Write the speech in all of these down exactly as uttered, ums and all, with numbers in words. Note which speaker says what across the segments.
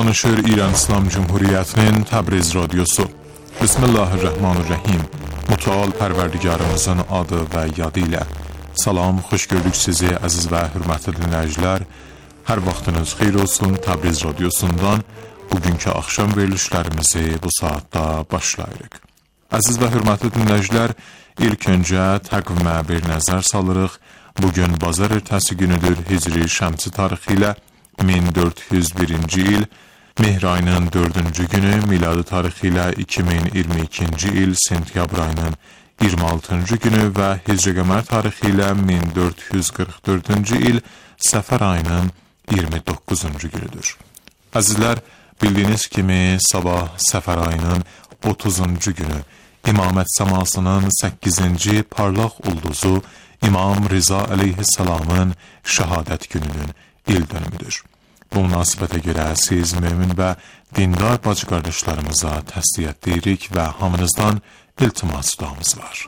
Speaker 1: Danışır İran İslam Cumhuriyyətinin Təbriz Radyosu. Bismillahirrahmanirrahim. Mütəal Pərverdigarımızın adı və yadı ilə. Salam, xoş gördük sizi əziz və hürmətli dinləyicilər. Hər vaxtınız xeyir olsun. Təbriz Radyosundan bugünkü axşam verilişlərimizi bu saatda başlayırıq. Əziz və hürmətli dinləyicilər, ilk öncə təqvimə bir nəzər salırıq. Bugün bazar ertəsi günüdür, Hicri Şəmsi tarixi ilə min dörd yüz birinci il, Mehr ayının dördüncü günü, miladi tarixi ilə iki min iyirmi ikinci il, sentyabr ayının iyirmi altıncı günü və Hicri qəmər tarixi ilə min dörd yüz qırx dördüncü il, Səfər ayının iyirmi doqquzuncu günüdür. Əzizlər, bildiyiniz kimi sabah Səfər ayının otuzuncu günü, İmamət səmasının səkkizinci parlaq ulduzu İmam Riza əleyhissalamın şəhadət gününün il dönümüdür. Bu münasibətə görə siz mömin və dindar bacı qardaşlarımıza təsdiq edirik və hamınızdan iltimas duamız var.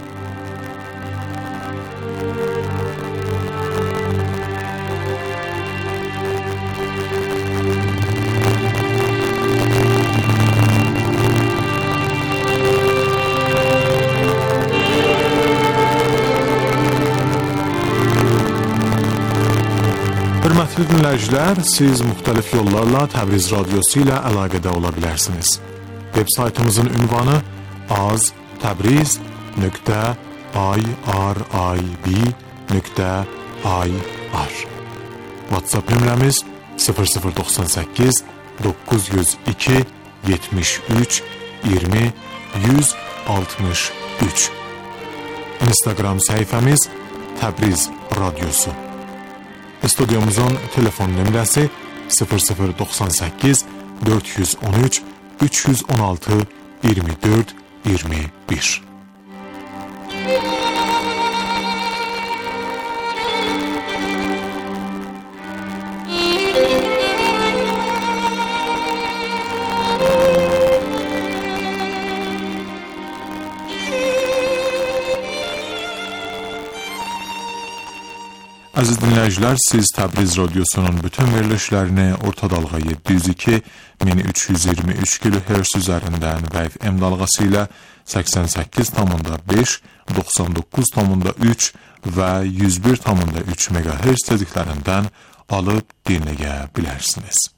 Speaker 1: Hörmətli dinləyicilər, siz müxtəlif yollarla Təbriz Radyosu ilə əlaqədə ola bilərsiniz. Web saytımızın ünvanı az təbriz nöqtə irib nöqtə ir. WhatsApp nömrəmiz sıfır sıfır doxsan səkkiz doqquz yüz iki yetmiş üç iyirmi yüz altmış üç. Instagram səhifəmiz Təbriz Radyosu. Stüdyomuzun telefon nömrəsi sıfır sıfır doxsan səkkiz dörd yüz on üç üç yüz on altı iyirmi dörd iyirmi bir. Əziz dinləyicilər, siz Təbriz Radyosunun bütün verilişlərini orta dalğa yeddi yüz iki min üç yüz iyirmi üç kilohertz üzərindən və F M dalğası ilə səksən səkkiz nöqtə beş, doxsan doqquz nöqtə üç və yüz bir nöqtə üç megahertz tezliklərindən alıb dinləyə bilərsiniz.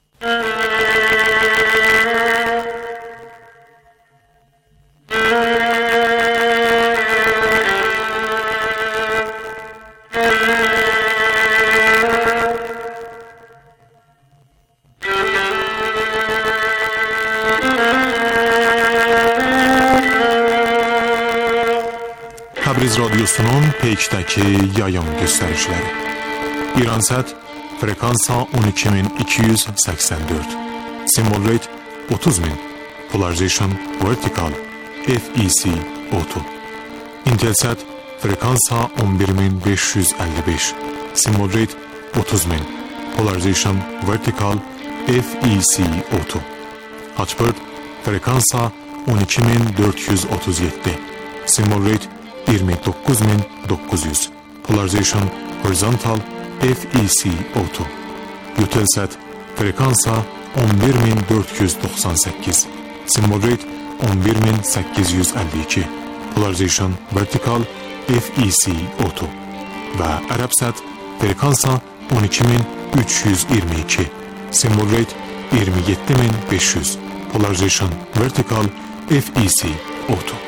Speaker 1: Təbriz Radyosunun Peykdəki yayım göstərişləri. İransat frekansa on iki min iki yüz səksən dörd, symbol rate otuz min, polarization vertical, F E C otuz. Intelsat frekansa on bir min beş yüz əlli beş, symbol rate otuz min, polarization vertical, F E C otuz. Hotbird frekansa on iki min dörd yüz otuz yeddi, symbol rate iyirmi doqquz min doqquz yüz, polarization horizontal, F E C otuz. Eutelsat frekansa on bir min dörd yüz doxsan səkkiz, symbol rate on bir min səkkiz yüz əlli iki, polarization vertical, F E C otuz. Və Arabsat frekansa on iki min üç yüz iyirmi iki, symbol rate iyirmi yeddi min beş yüz, polarization vertical, F E C otuz.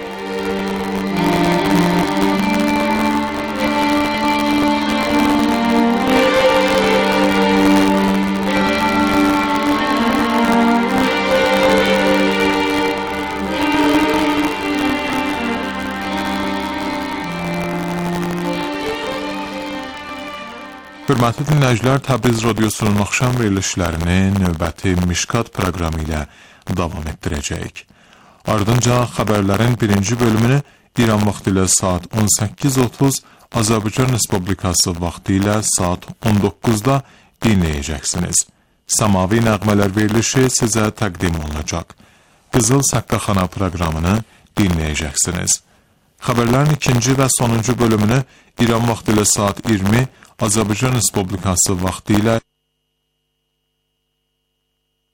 Speaker 1: Hörmətli dinləyicilər, Təbriz Radyosunun axşam verilişlərini növbəti Mişkat proqramı ilə davam etdirəcəyik. Ardınca xəbərlərin birinci bölümünü İran vaxtı ilə saat on səkkiz otuz, Azərbaycan Respublikası vaxtı ilə saat on doqquzda dinləyəcəksiniz. Səmavi nəğmələr verilişi sizə təqdim olunacaq. Qızıl Saqqaxana proqramını dinləyəcəksiniz. Xəbərlərin ikinci və sonuncu bölümünü İran vaxtı ilə saat iyirmi, Azərbaycan Respublikası vaxtı ilə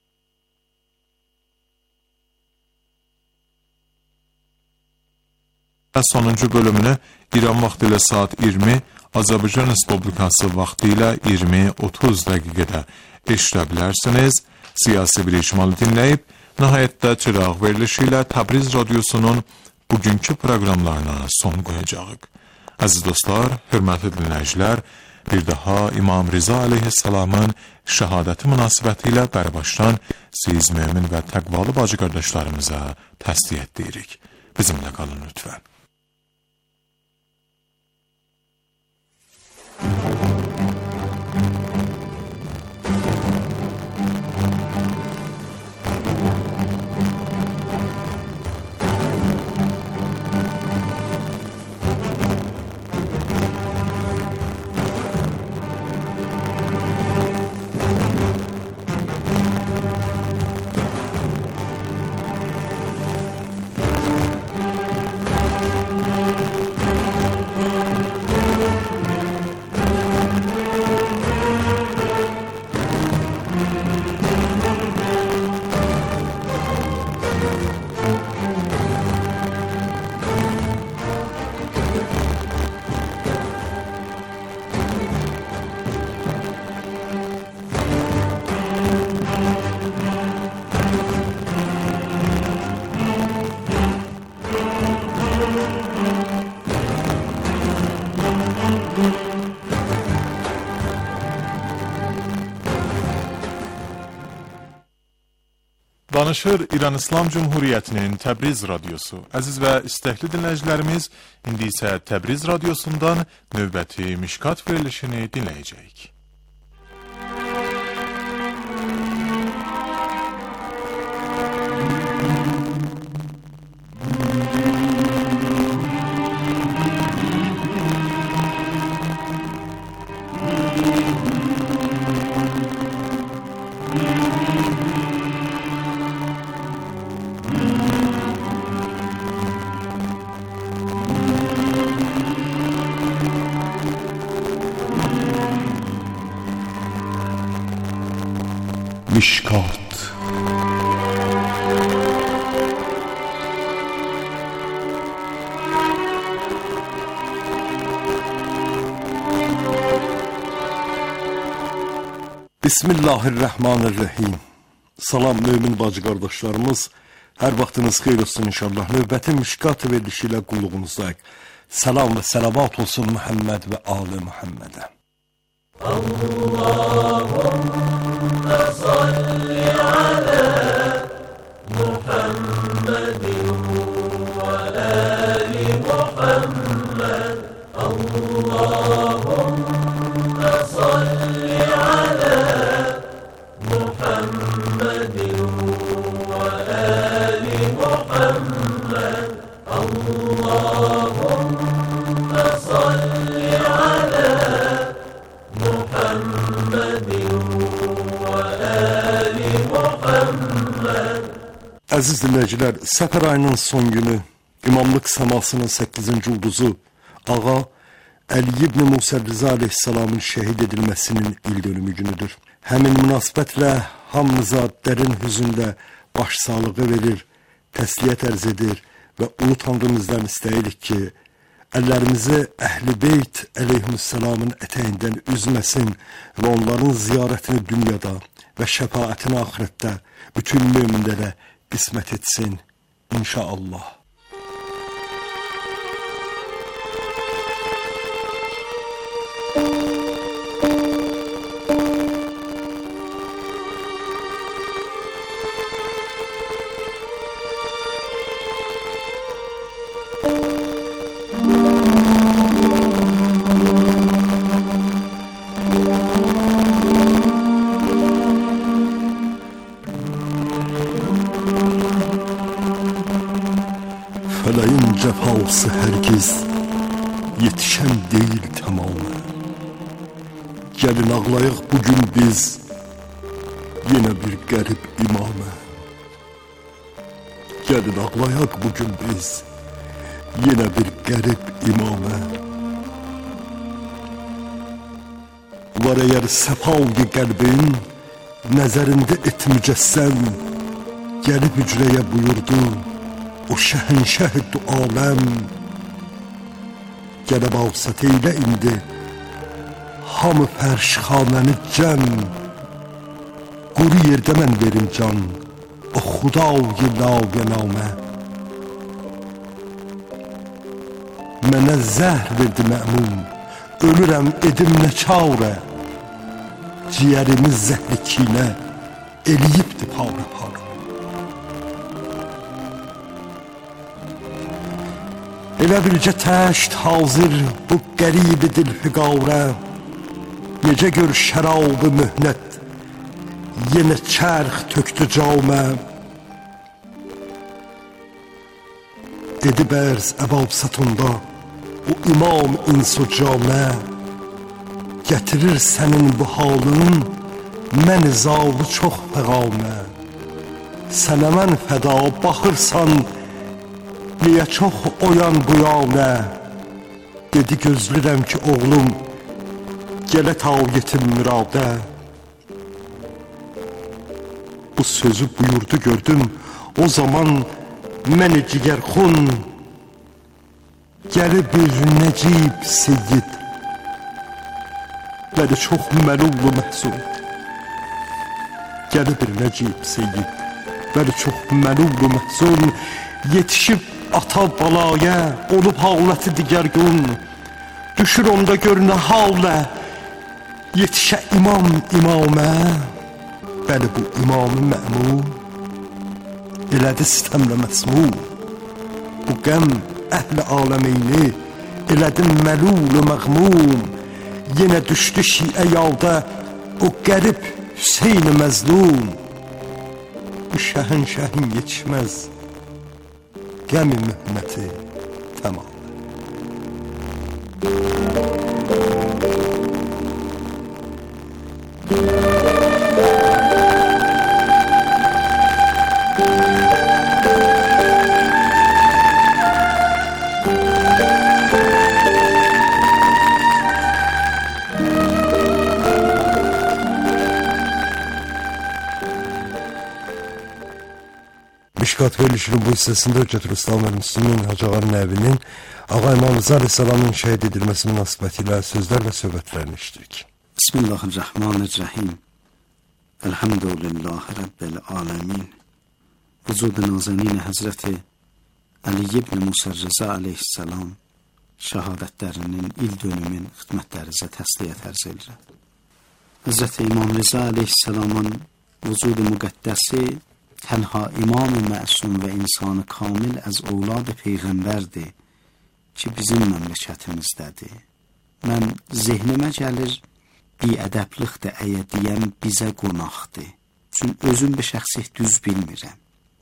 Speaker 1: sonuncu bölümünü İran vaxtı ilə saat iyirmi, Azərbaycan Respublikası vaxtı ilə iyirmi otuz dəqiqədə eşidə bilərsiniz. Siyasi bir icmalı dinləyib, nəhayətdə çıraq verilişi ilə Təbriz Radyosunun bugünkü proqramlarına son qoyacağıq. Əziz dostlar, hörmətli dinləyicilər, bir daha İmam Rıza aleyhisselamın şəhadəti münasibəti ilə bərbaşdan siz mümin və təqvalı bacı qardaşlarımıza təsdiq edirik. Bizimlə qalın lütfən. Danışır İran İslam Cumhuriyyətinin Təbriz Radyosu. Əziz və istəkli dinləyicilərimiz, indi isə Təbriz Radyosundan növbəti Mişkat verilişini dinləyəcəyik. Mişkat.
Speaker 2: Bismillahirrahmanirrahim. Salam mümin bacı qardaşlarımız. Hər vaxtınız xeyir olsun inşallah. Növbəti Mişkat verilişi ilə qulluğunuzdayıq. Salam və salavat olsun Muhammed və Ali Muhammedə. Allahümme salli ala Muhammedin ve ali Muhammed. Allahümme salli ala Muhammedin ve ali Muhammed. Allahümme salli ala Əziz dinləyicilər, Səfər ayının son günü, İmamlıq səmasının səkkizinci ulduzu, Ağa Əli ibn Musa Rıza aleyhisselamın şəhid edilməsinin il dönümü günüdür. Həmin münasibətlə hamımıza dərin hüzünlə başsağlığı verir, təsliyyət ərz edir və ulu Tanrımızdan istəyirik ki, əllərimizi Əhl-i Beyt əleyhisselamın ətəyindən üzməsin və onların ziyarətini dünyada və şəfaətini axirətdə bütün müminlərə qismət etsin inşallah. Fələyin cəfası hərgiz yetişən deyil tamamı. Gəlin ağlayıq bugün biz yenə bir qərib imamı. Gəlin ağlayaq bugün biz yenə bir qərib imamı. Var əgər səfalqı qəlbin nəzərində et mücəssəm, gəlib hücrəyə buyurdu o şəhənşəhd aləm, Gəlib avsat eylə indi hamı fərşxanəni cəm. Quru yerdə mən verim can, o xudav-i lav-namə. Mənə zəhr verdi mə'mum, ölürəm edim nə çarə. Ciyərimiz zəhri kinə eləyibdi para-para. Elə bircə təşt hazır bu qəribi dilfiqarə. Necə gör şərabı mühnət yenə çərx töktü camə. Edib ərz əbab satında o imam insu camə. Gətirir sənin bu halın mən zavı çox fəqamə. Sənə mən fəda baxırsan niyə çox oyan bu yanə. Dedi gözlürəm ki oğlum gələ tavyetim müradə. Bu sözü buyurdu gördüm o zaman məni cigərxun. Gəli bir necib seyyid bəli çox məlul məhzun. Gəli bir necib seyyid bəli çox məlul məhzun. Yetişib ata balaya olub haləti digər gün. Düşür onda gör nə halə yetişə imam imamə. Bəli bu imam-ı mə'mum elədi sistəmlə məsmum. Bu qəm əhl-i aləmeyni elədi məlul-u məğmum. Yenə düşdü şiə yalda o qərib Hüseyin-i məzlum. Bu şəhən şəhin yetişməz qəmi mühməti tamam. Mişkat verilişinin bu hissəsində Hüccət Rüstam Müslümin Hacı Ağanın evinin Ağa İmam Rıza Aleyhisselamın şəhid edilməsi münasibəti ilə sözlər və söhbətlərini işlədik.
Speaker 3: Bismillahirrahmanirrahim. Elhamdülillahi Rabbil alemin. Vücud-u nazanin Hazreti Ali ibn Musa Rıza Aleyhisselam şəhadətlərinin il dönümün xidmətlərinizə təsliyyət ərz edirəm. Hazreti İmam Rıza Aleyhisselamın vücud-u müqəddəsi tənha imam-ı məsum və insanı kamil əz ovlad-ı Peyğəmbərdir ki, bizim məmləkətimizdədir. Mən zehnimə gəlir, bi-ədəblikdə əyə deyəm, bizə qonaqdır. Çünki özüm bir şəxsiyyət düz bilmirəm.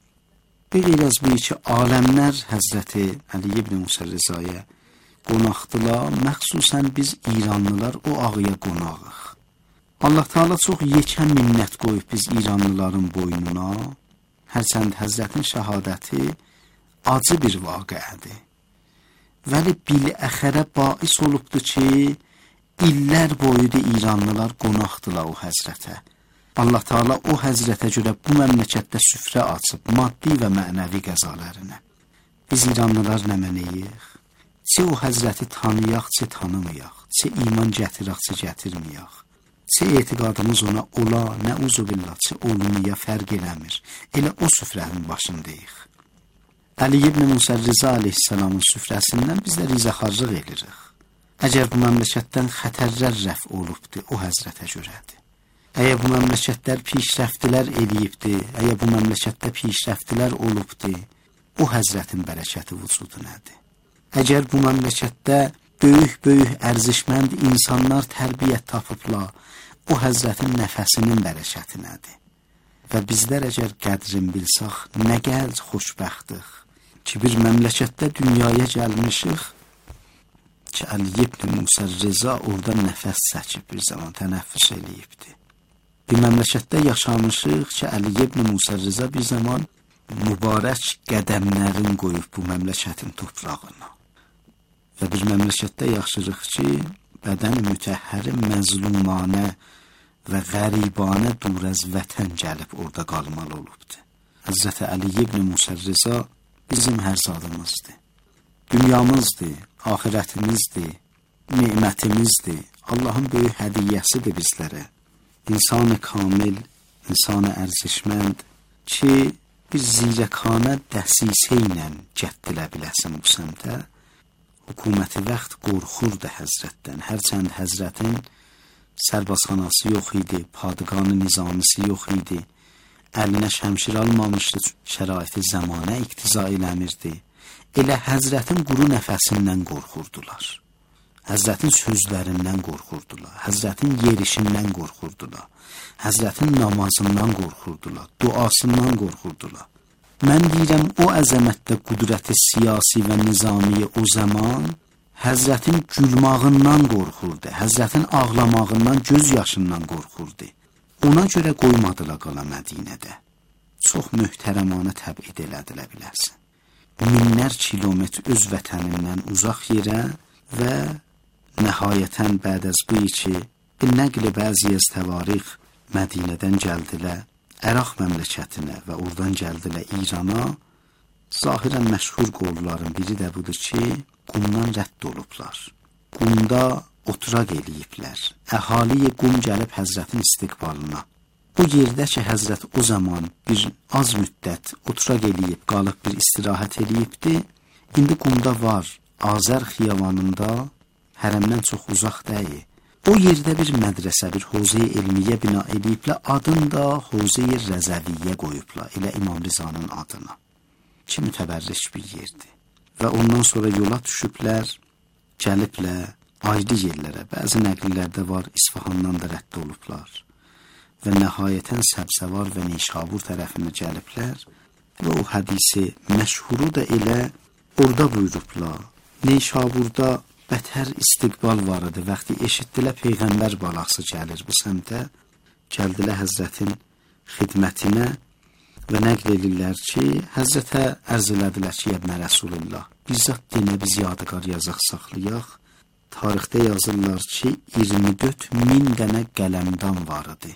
Speaker 3: Bir az bir ki, aləmlər Həzrəti Ali ibn Musa Rızaya qonaqdılar, məxsusən biz İranlılar o ağıya qonağıq. Allah Teala çox yekə minnət qoyub biz İranlıların boynuna, hərçənd Həzrətin şəhadəti acı bir vaqiədir. Vəli bil-əxərə bais olubdur ki, illər boyudur İranlılar qonaqdılar o Həzrətə. Allah Teala o Həzrətə görə bu məmləkətdə süfrə açıb maddi və mənəvi qəzalarına. Biz İranlılar nə mənəyik? Çi o Həzrəti tanıyaq, çi tanımayaq, çi iman gətirək, çi gətirməyək. Çi etiqadımız ona ola, nə uzubillah, çi olmaya fərq eləmir. Elə o süfrənin başındayıq. Ali ibn Musa Rıza Aleyhisselamın süfrəsindən biz də rizəxarlıq edirik. Əgər bu məmləkətdən xətərlər rəf olubdur, o Həzrətə görədir. Əgər bu məmləkətlər pişrəftilər eləyibdir, əgər bu məmləkətdə pişrəftilər olubdur, o Həzrətin bərəkəti vücudu nədir? Əgər bu məmləkətdə böyük-böyük ərzişmənd insanlar tərbiyyət tapıblar, o Həzrətin nəfəsinin bərəkəti nədir? Və bizlər əgər qədrin bilsaq, nə gəlc xoşbəxtıq ki, bir məmləkətdə dünyaya gəlmişik ki, Ali ibn Musa Rıza orada nəfəs çəkib bir zaman tənəffüs eləyibdir. Bir məmləkətdə yaşamışıq ki, Ali ibn Musa Rıza bir zaman mübarək qədəmlərin qoyub bu məmləkətin toprağına. Və bir məmləkətdə yaşayırıq ki, bədəni mütəhhəri məzlumanə və qəribanə durəz vətən gəlib orada qalmalı olubdur. Həzrəti Ali ibn Musa Rıza bizim hər zadımızdır. dünyamızdır, ahirətimizdir, nemətimizdir. Allahın böyük hədiyyəsidir bizlərə. İnsan-ı kamil, insan-ı ərzişmənd ki, bir zirəkanə dəsisə ilə cəhd dilə biləsin bu səmtə. Hökuməti vaxt qorxurdu həzrətdən. Hərçənd həzrətin sərbazxanası yox idi, padığanı nizamisi yox idi. Əlinə şəmşir almamışdı, şəraiti zamanə iqtiza eləmirdi. Elə həzrətin quru nəfəsindən qorxurdular. Həzrətin sözlərindən qorxurdular. Həzrətin yerişindən qorxurdular. Həzrətin namazından qorxurdular. Duasından qorxurdular. Mən deyirəm, o əzəmətdə qudrəti siyasi və nizamiyi o zaman Həzrətin gülmağından qorxurdu. Həzrətin ağlamağından, göz yaşından qorxurdu. Ona görə qoymadılar qala Mədinədə. Çox möhtərəmanə təbid elədilə bilərsin. Minlər kilometr öz vətənindən uzaq yerə və nəhayətən bəd az bu ki, bir nəqli bəzi az təvarix Mədinədən gəldilər Əraq məmləkətinə və oradan gəldilər İrana. Zahirən məşhur qolların biri də budur ki, qumdan rədd olublar. Qumda oturaq eləyiblər. Əhaliyə qum gəlib Həzrətin istiqbalına. Bu yerdə ki, Həzrət o zaman bir az müddət oturaq eləyib, qalıb bir istirahət eləyibdi. İndi qumda var, Azər xiyavanında, hərəmdən çox uzaq deyil. O yerdə bir mədrəsə, bir Hovze-i Elmiyə bina ediblər, adını da Hovze-i Rəzəviyyə qoyublar, elə İmam Rizanın adına. Ki, mütəbərriş bir yerdir. Və ondan sonra yola düşüblər, gəliblər ayrı yerlərə, bəzi nəqlilərdə var, İsfahandan da rədd olublar. Və nəhayətən Səbzəvar və Nişabur tərəfinə gəliblər və o hədisi məşhuru da elə orada buyurublar. Nişaburda bətər istiqbal var idi. Vaxtı eşitdilər Peyğəmbər balası gəlir bu səmtə. Gəldilər Həzrətin xidmətinə və nəql edirlər ki, Həzrətə ərz elədilər ki, Yəbnə Rəsulullah, bizzat dinə biz yadigar yazaq saxlayaq. Tarixdə yazırlar ki, iyirmi dörd min dənə qələmdan var idi.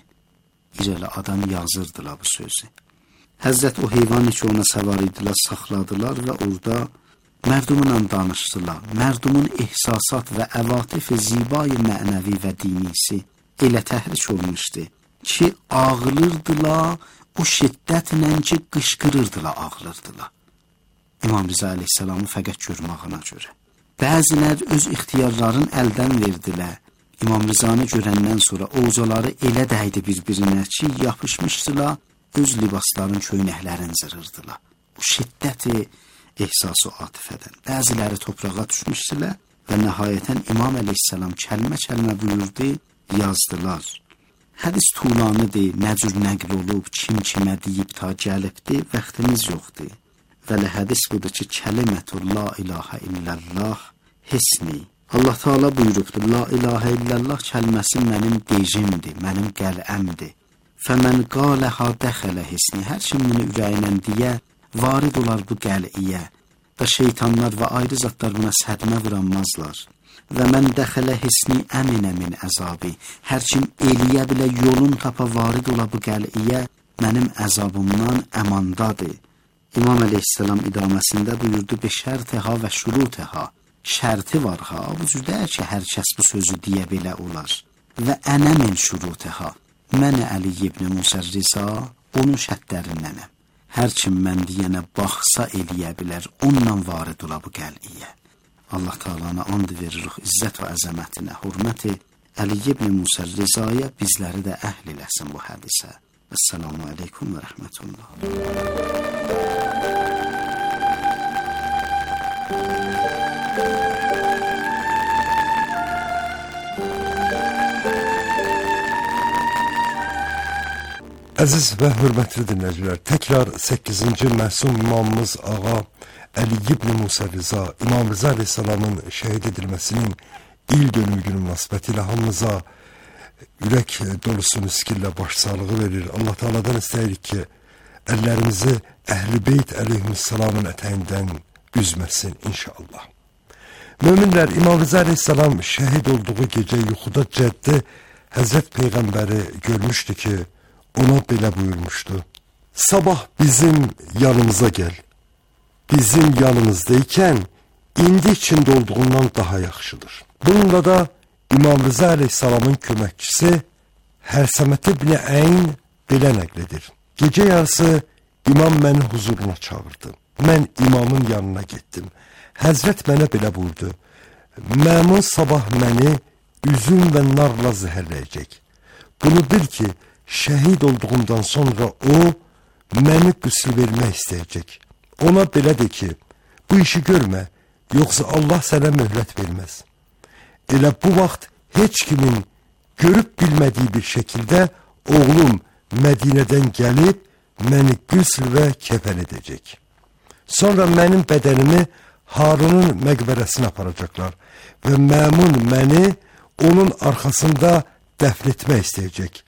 Speaker 3: İrəli adam yazırdılar bu sözü. Həzrət o heyvanı ki, ona səvar idilər, saxladılar və orada mərdumla danışdılar. Mərdumun ehsasat və əvatif-i zibai mənəvi və dinisi elə təhrik olmuşdu ki, ağlırdılar, o şiddətlə ki, qışqırırdılar, ağlırdılar. İmam Rıza əleyhissalamı fəqət görmağına görə. Bəzilər öz ixtiyarların əldən verdilər. İmam Rızanı görəndən sonra oğuzaları elə dəydi bir-birinə ki, yapışmışdılar, öz libasların köynəklərini zırırdılar. O şiddəti ehsası atifədən. Bəziləri toprağa düşmüşdülər və nəhayətən İmam əleyhissalam kəlmə-kəlmə buyurdu, yazdılar. Hədis tulanıdır, nəcür nəql olub, kim kimə deyib ta gəlibdi, vaxtımız yoxdur. Vələ hədis budur ki, kəlimətu la ilahə illallah hisni. Allah Teala buyurubdur, la ilahə illallah kəlməsi mənim deyimdir, mənim qələmdir. Fəmən qaləhə dəxələ hisni. Hər kim bunu ürəyinə deyə, varid olar bu qəl'iyə və şeytanlar və ayrı zatlar buna sədmə vuranmazlar. Və mən dəxələ hisni əminə min əzabi. Hər kim eliyə bilə yolun tapa varid ola bu qəl'iyə, mənim əzabımdan əmandadır. İmam əleyhissalam idaməsində buyurdu, bi şərtəha və şurutəha. Şərti var ha, bu cürdə ki, hər kəs bu sözü deyə belə olar. Və ənə min şurutəha. Mən Əli ibn Musa Riza, onun şərtlərindənəm. Hər kim mən deyənə baxsa eləyə bilər, onunla varid ola bu qəl'iyə. Allah Teala'na and veririk izzət və əzəmətinə, hürməti Əli ibn Musa Rizaya bizləri də əhl eləsin bu hədisə. Esselamu aleykum və rəhmətullah.
Speaker 2: Əziz və hörmətli dinləyicilər, təkrar səkkizinci məsum imamımız Ağa Əli ibn Musa Riza, İmam Rıza əleyhissalamın şəhid edilməsinin il dönümü günü münasibəti ilə hamımıza ürək dolusu miskillə başsağlığı verir. Allah Teala'dan istəyirik ki, əllərimizi Əhl-i Beyt əleyhissalamın ətəyindən üzməsin inşallah. Möminlər, İmam Rıza əleyhissalam şəhid olduğu gecə yuxuda cəddi Həzrət Peyğəmbəri görmüşdü ki, ona belə buyurmuşdu. Sabah bizim yanımıza gəl. Bizim yanımızdayken indi içində olduğundan daha yaxşıdır. Bununla da İmam Rıza əleyhissalamın köməkçisi Hərsəmət ibn Əyn belə nəql edir. Gecə yarısı imam məni huzuruna çağırdı. Mən imamın yanına getdim. Həzrət mənə belə buyurdu: Məmun sabah məni üzüm və narla zəhərləyəcək. Bunu bil ki, şəhid olduğumdan sonra o, məni qüsl vermək istəyəcək. Ona belə de ki, bu işi görmə, yoxsa Allah sənə möhlət verməz. Elə bu vaxt heç kimin görüb bilmədiyi bir şəkildə oğlum Mədinədən gəlib, məni qüsl və kəfən edəcək. Sonra mənim bədənimi Harunun məqbərəsinə aparacaqlar və Məmun məni onun arxasında dəfn etmək istəyəcək.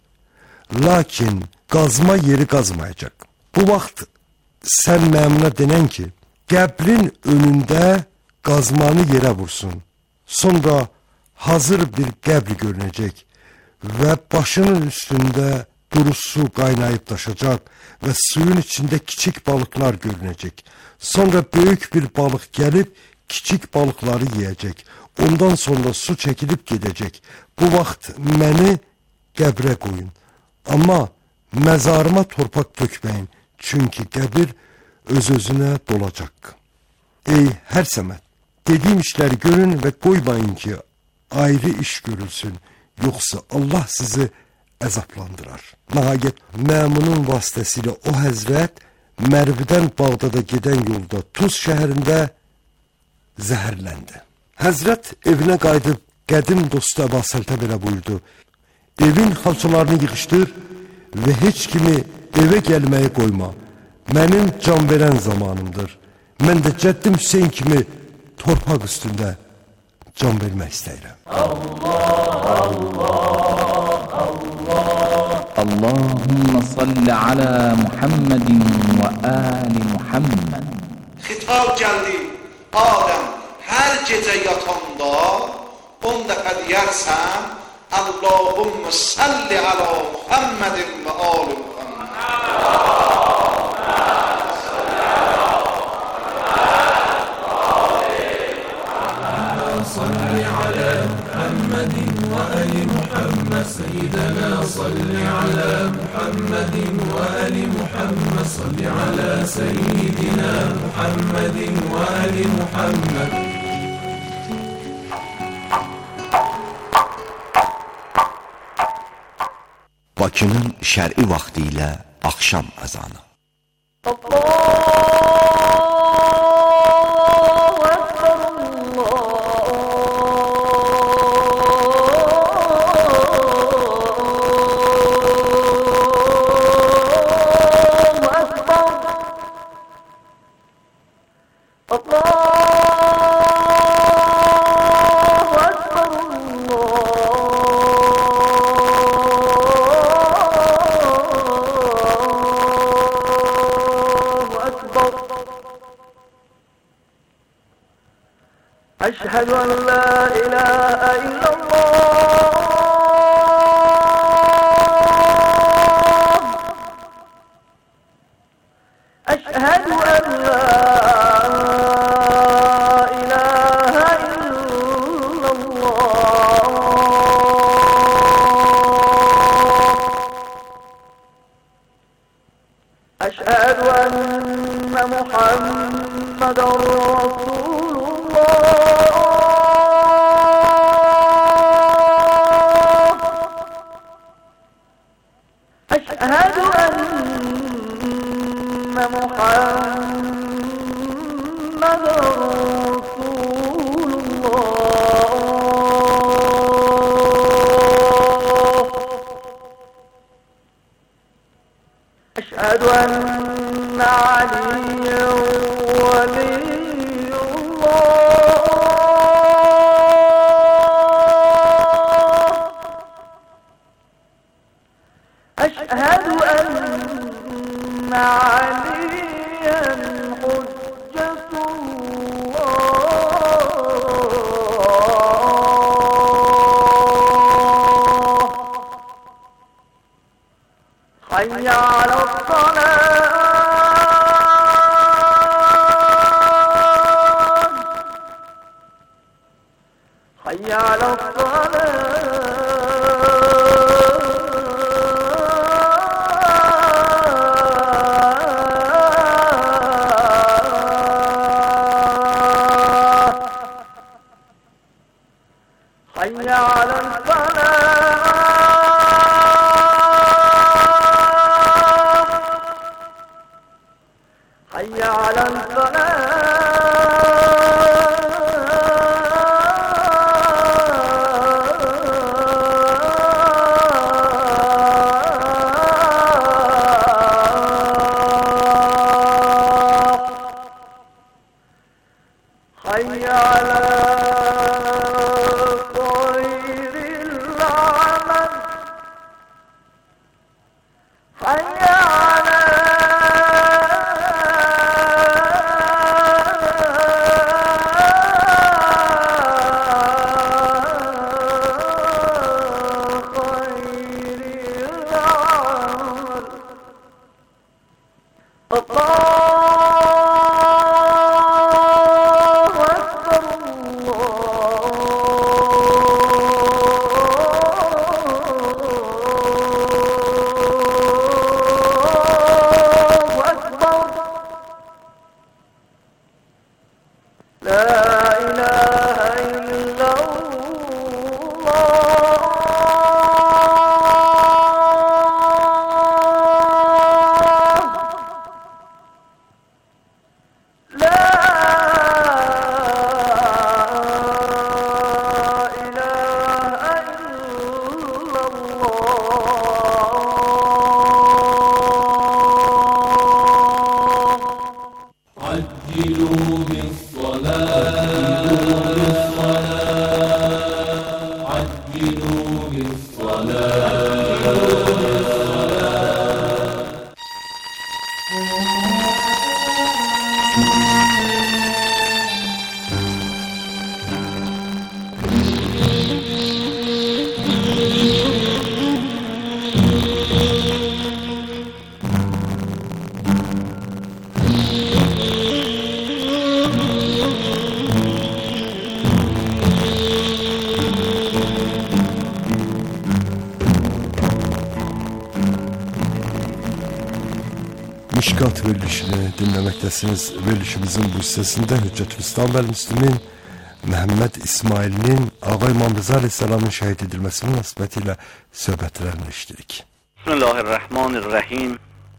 Speaker 2: Lakin qazma yeri qazmayacaq. Bu vaxt sən Məmuna denən ki, qəbrin önündə qazmanı yerə vursun. Sonra hazır bir qəbr görünəcək və başının üstündə duru su qaynayıb daşacaq və suyun içində kiçik balıqlar görünəcək. Sonra böyük bir balıq gəlib kiçik balıqları yeyəcək. Ondan sonra su çəkilib gedəcək. Bu vaxt məni qəbrə qoyun. Amma məzarıma torpaq tökməyin, çünki qəbir öz-özünə dolacaq. Ey Hərsəmət, dediyim işləri görün və qoymayın ki, ayrı iş görülsün, yoxsa Allah sizi əzablandırar. Nəhayət, Məmunun vasitəsilə o həzrət Mərvidən Bağdada gedən yolda Tuz şəhərində zəhərləndi. Həzrət evinə qayıdıb qədim dostu Əbu Səltə belə buyurdu: Evin xalçalarını yığışdır və heç kimi evə gəlməyi qoyma. Mənim can verən zamanımdır. Mən də cəddim Hüseyin kimi torpaq üstündə can vermək istəyirəm. Allah, Allah,
Speaker 4: Allah. Allahümme salli ala Muhammedin ve ali Muhammed.
Speaker 5: Xitab gəldi, Adəm, hər gecə yatanda on dəfə deyərsən, Allahümme salli ala Muhammedin ve ali Muhammed.
Speaker 6: صل على محمد وآل محمد سيدنا صل على محمد وآل محمد صل على سيدنا محمد وآل محمد.
Speaker 7: Bakının şər'i vaxtı ilə axşam əzanı.
Speaker 8: أشهد أن لا إله إلا الله أشهد أن لا إله إلا الله أشهد أن محمدا رسول الله أشهد أن محمد رسول الله أشهد أن عليا ولي الله أشهد أن عليا حجة الله حي على الصلاة حي على الفلاح حي على خير العمل حي على
Speaker 2: Mişkat verilişini dinləməkdəsiniz. Verilişimizin bu hissəsində Hüccətülislam və Müslümin Məhəmməd İsmail'in Ağa İmam Rıza Aleyhisselamın şəhid edilməsi münasibəti ilə söhbətlərini eşitdik.
Speaker 9: Bismillahirrahmanirrahim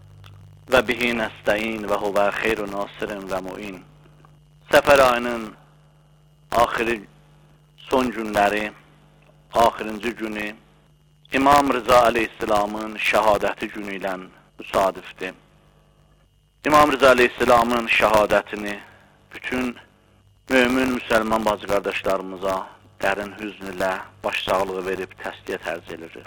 Speaker 9: və bihi nəstəin və huvə xeyru nasirin və muin. Səfər ayının axiri son günləri, axirinci günü İmam Rıza Aleyhisselamın şəhadəti günü ilə müsadifdir. İmam Rıza Aleyhisselamın şəhadətini bütün mömin müsəlman bacı qardaşlarımıza dərin hüzn ilə başsağlığı verib təsliyə tərz edirik.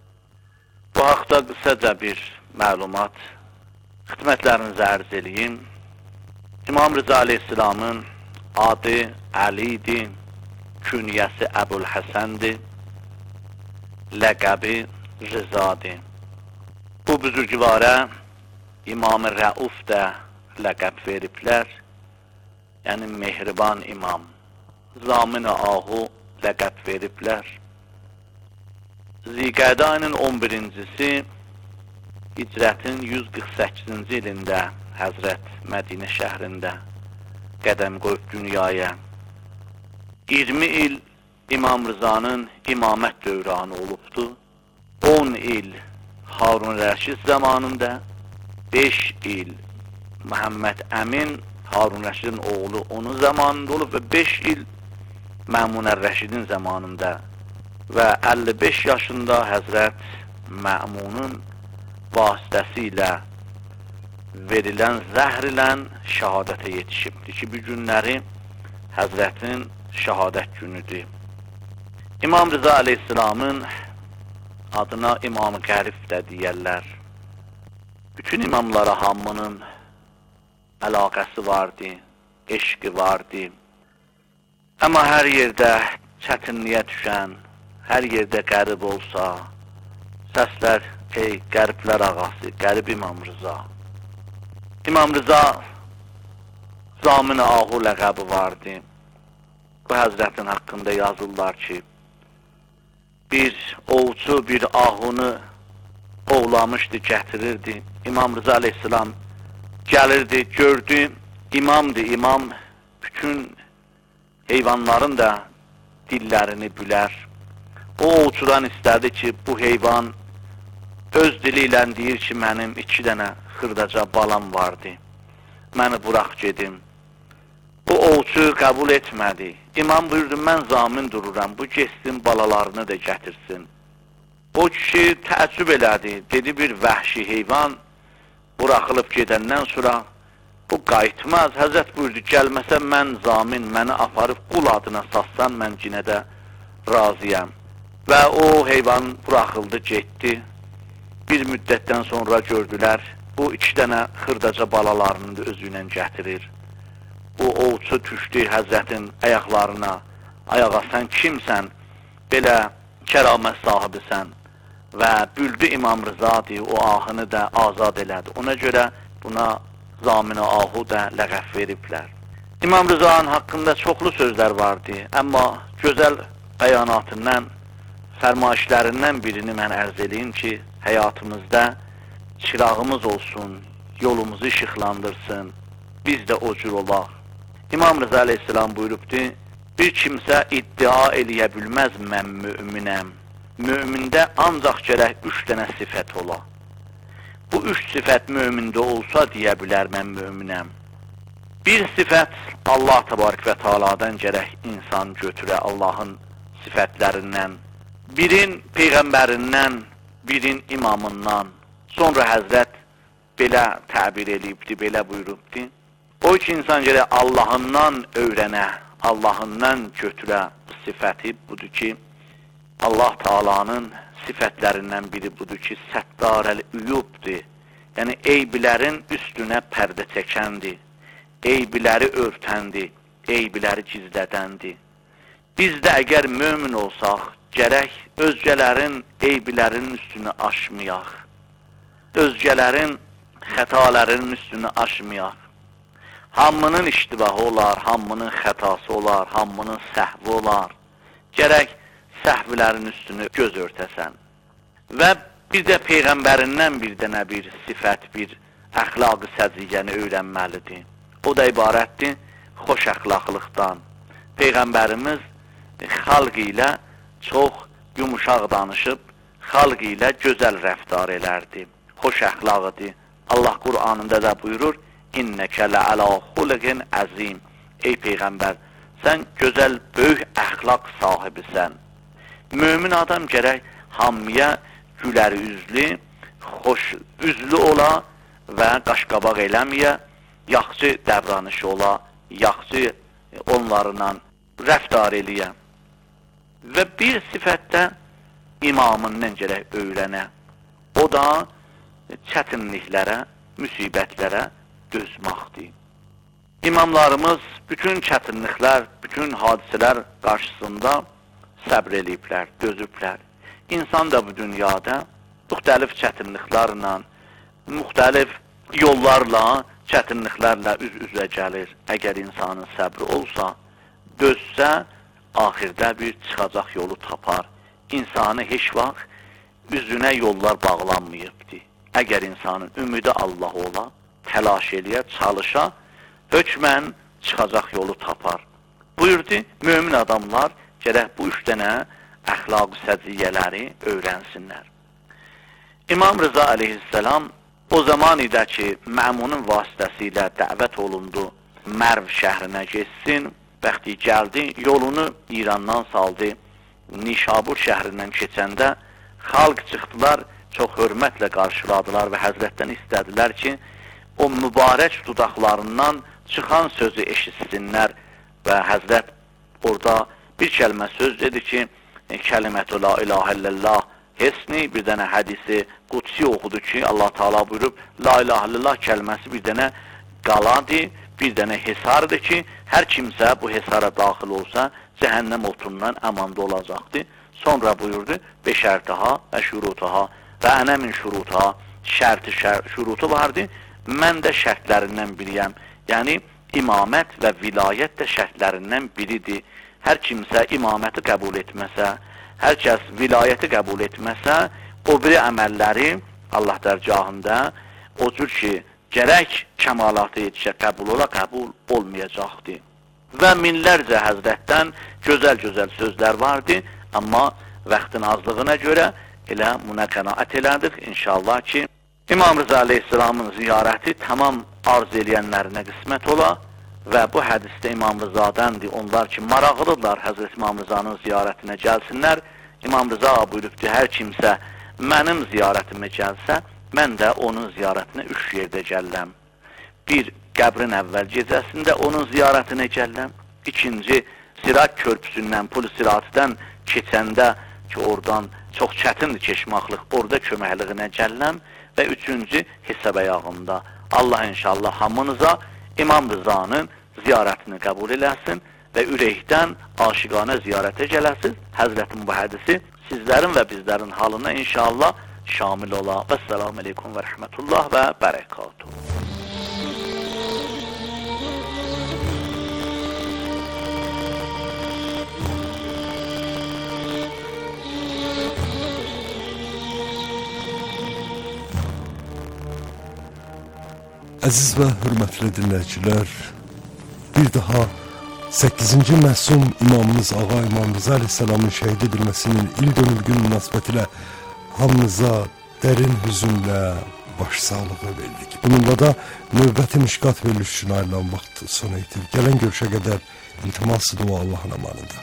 Speaker 9: Bu haqda qısaca bir məlumat xidmətlərinizə ərz edeyim. İmam Rıza Aleyhisselamın adı Əlidir, künyəsi Əbulhəsəndir, ləqəbi Rızadır. Bu büzürgüvarə İmam-ı Rəuf da ləqəb veriblər, yəni mehriban imam. Zamin-i Ahu ləqəb veriblər. Zilqədə ayının on birincisi hicrətin yüz qırx səkkizinci ilində Həzrət Mədinə şəhrində qədəm qoyub dünyaya. iyirmi il İmam Rızanın imamət dövranı olubdu. on il Harun Rəşid zamanında, beş il Məhəmməd Əmin Harun Rəşidin oğlu onun zamanında olub və beş il Məmunə Rəşidin zamanında və əlli beş yaşında Həzrət Məmunun vasitəsilə verilən zəhr ilə şəhadətə yetişibdir ki, bu günləri Həzrətin şəhadət günüdür. İmam Rıza Aleyhisselamın adına İmam-ı Qərif də deyərlər. Bütün imamlara hamının əlaqəsi vardı, eşqi vardı. Amma hər yerdə çətinliyə düşən, hər yerdə qərib olsa, səslər, ey qəriblər ağası, qərib İmam Rıza. İmam Rıza Zamin-i Ahu ləqəbi vardı. Bu Həzrətin haqqında yazırlar ki, bir ovçu bir ahunu ovlamışdı, gətirirdi. İmam Rıza Aleyhisselam gəlirdi, gördü, imamdır, imam bütün heyvanların da dillərini bülər. O ovçudan istədi ki, bu heyvan öz dili ilə deyir ki, mənim iki dənə xırdaca balam vardı, məni burax gedim. Bu ovçu qəbul etmədi. İmam buyurdu, mən zamin dururam, bu getsin balalarını da gətirsin. O kişi təəccüb elədi, dedi bir vəhşi heyvan buraxılıb gedəndən sonra bu qayıtmaz. Həzrət buyurdu, gəlməsə mən zamin, məni aparıb qul adına satsan, mən yenə də razıyam. Və o heyvan buraxıldı, getdi. Bir müddətdən sonra gördülər, bu iki dənə xırdaca balalarını da özü ilə gətirir. Bu ovçu düşdü Həzrətin ayaqlarına, ayağa sən kimsən, belə kəramət sahibisən. Və büldü İmam Rızadır, o ahını da azad elədi. Ona görə buna Zamin-i Ahu da ləqəb veriblər. İmam Rıza'nın haqqında çoxlu sözlər vardı, amma gözəl bəyanatından, fərmayişlərindən birini mən ərz edeyim ki, həyatımızda çırağımız olsun, yolumuzu işıqlandırsın, biz də o cür olaq. İmam Rıza aleyhisselam buyurubdu, bir kimsə iddia eləyə bilməz mən müminəm. Mümində ancaq gərək üç dənə sifət ola. Bu üç sifət mümində olsa deyə bilər mən müminəm. Bir sifət Allah təbarək və teala'dan gərək insan götürə Allahın sifətlərindən. Birin Peyğəmbərindən, birin imamından. Sonra Həzrət belə təbir eləyibdi, belə buyurubdi. O ki insan gərək Allahından öyrənə, Allahından götürə bu sifəti budur ki, Allah Teala'nın sifətlərindən biri budur ki, Səttarəl-Üyubdir. Yəni, eybilərin üstünə pərdə çəkəndir, eybiləri örtəndir, eybiləri gizlədəndir. Biz də əgər mömin olsaq, gərək özgələrin eybilərinin üstünü aşmayaq, özgələrin xətalərinin üstünü aşmayaq. Hamının iştibahı olar, hamının xətası olar, hamının səhvi olar. Gərək səhvlərin üstünü göz örtəsən. Və bir də Peyğəmbərindən bir dənə bir sifət, bir əxlaq-ı səciyyəni öyrənməlidir. O da ibarətdir xoş əxlaqlıqdan. Peyğəmbərimiz xalq ilə çox yumuşaq danışıb, xalq ilə gözəl rəftar elərdi. Xoş əxlaqıdır. Allah Qur'anında da buyurur, İnnəkə lə'alə xulqin əzim. Ey Peyğəmbər, sən gözəl, böyük əxlaq sahibisən. Mömin adam gərək hamıya gülər üzlü, xoş üzlü ola və qaşqabaq eləməyə, yaxşı davranışı ola, yaxşı onlarla rəftar eləyə. Və bir sifətdə imamından gərək öyrənə. O da çətinliklərə, müsibətlərə dözməkdir. İmamlarımız bütün çətinliklər, bütün hadisələr qarşısında səbr eləyiblər, dözüblər. İnsan da bu dünyada müxtəlif çətinliklərlə, müxtəlif yollarla, çətinliklərlə üz-üzə gəlir. Əgər insanın səbri olsa, dözsə, axirdə bir çıxacaq yolu tapar. İnsanı heç vaxt üzünə yollar bağlanmayıbdır. Əgər insanın ümidi Allah ola, təlaş eləyə, çalışa, hökmən çıxacaq yolu tapar. Buyurdu, mömin adamlar gərək bu üç dənə əxlaq-ı səciyyələri öyrənsinlər. İmam Rıza aleyhisselam o zaman idi ki, Məmunun vasitəsilə dəvət olundu, Mərv şəhrinə geçsin, bəxti gəldi, yolunu İrandan saldı, Nişabur şəhrindən keçəndə xalq çıxdılar, çox hörmətlə qarşıladılar və Həzrətdən istədilər ki, o mübarək dudaqlarından çıxan sözü eşitsinlər və Həzrət orada bir kəlmə söz dedi ki, kəlimətü la ilahə illallah hesni, bir dənə hədisi qudsi oxudu ki, Allah Teala buyurub, la ilahə illallah kəlməsi bir dənə qaladır, bir dənə hesardır ki, hər kimsə bu hesara daxil olsa, cəhənnəm otundan əmanda olacaqdır. Sonra buyurdu, beşərtəha və şurutaha və ənəmin şurutaha, şərti şər, şurutu vardı, mən də şərtlərindən biriyəm. Yəni, imamət və vilayət də şərtlərindən biridir. Hər kimsə imaməti qəbul etməsə, hər kəs vilayəti qəbul etməsə, o biri əməlləri Allah dərgahında o cür ki, gərək kəmalatı yetişə qəbul ola, qəbul olmayacaqdır. Və minlərcə Həzrətdən gözəl-gözəl sözlər vardı, amma vaxtın azlığına görə elə buna qənaət elədik. İnşallah ki, İmam Rıza Aleyhisselamın ziyarəti tamam arz eləyənlərinə qismət ola və bu hədisdə İmam Rıza'dandır. Onlar ki, maraqlıdırlar Həzrət İmam Rıza'nın ziyarətinə gəlsinlər. İmam Rıza buyurubdur, hər kimsə mənim ziyarətimə gəlsə, mən də onun ziyarətinə üç yerdə gələm. Bir, qəbrin əvvəl gecəsində onun ziyarətinə gələm. İkinci, Sirat körpüsündən, Pul Siratdan keçəndə ki, oradan çox çətindir keçmaqlıq, orada köməkliyinə gələm. Və üçüncü, hesab ayağında. Allah inşallah hamınıza İmam Rıza'nın ziyarətini qəbul eləsin və ürəkdən aşiqanə ziyarətə gələsiniz. Həzrətin bu hədisi sizlərin və bizlərin halına inşallah şamil ola. Vəssalamu aleykum və rəhmətullah və bərəkatuhu.
Speaker 2: Əziz və hörmətli dinləyicilər, bir daha səkkizinci məhsum imamımız Ağa İmam Rıza Aleyhisselamın şəhid edilməsinin il dönümü münasibətilə hamınıza dərin hüzünlə başsağlığı verdik. Bununla da növbəti mişqat veriliş üçün ayrılan vaxt sona itir. Gələn görüşə qədər iltiması dua Allahın amanında.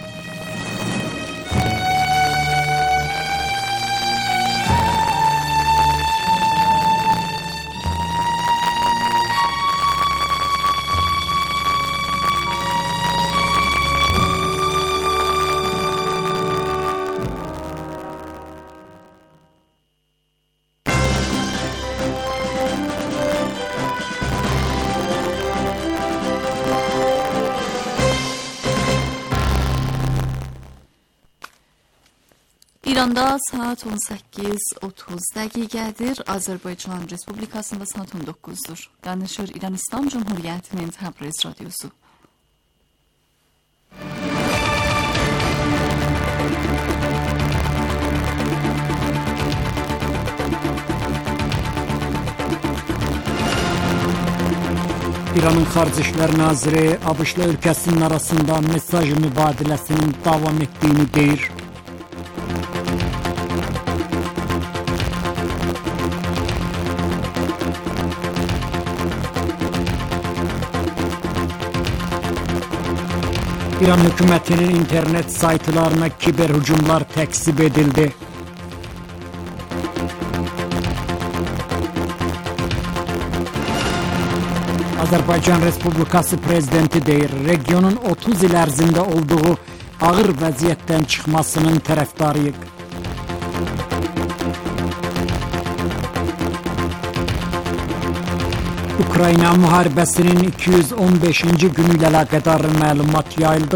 Speaker 10: İranda saat on səkkiz otuz dəqiqədir. Azərbaycan Respublikasında saat on doqquzdur. Danışır İran İslam Cumhuriyyətinin Təbriz Radyosu.
Speaker 11: İranın Xarici İşlər Naziri ABŞ-la ölkəsinin arasında mesaj mübadiləsinin davam etdiyini deyir. İran hökumətinin internet saytlarına kiber hücumlar təksib edildi. Azərbaycan Respublikası Prezidenti deyir, regionun otuz il ərzində olduğu ağır vəziyyətdən çıxmasının tərəfdarıyıq. Ukrayna müharibəsinin iki yüz on beşinci günü ilə əlaqədar məlumat yayıldı.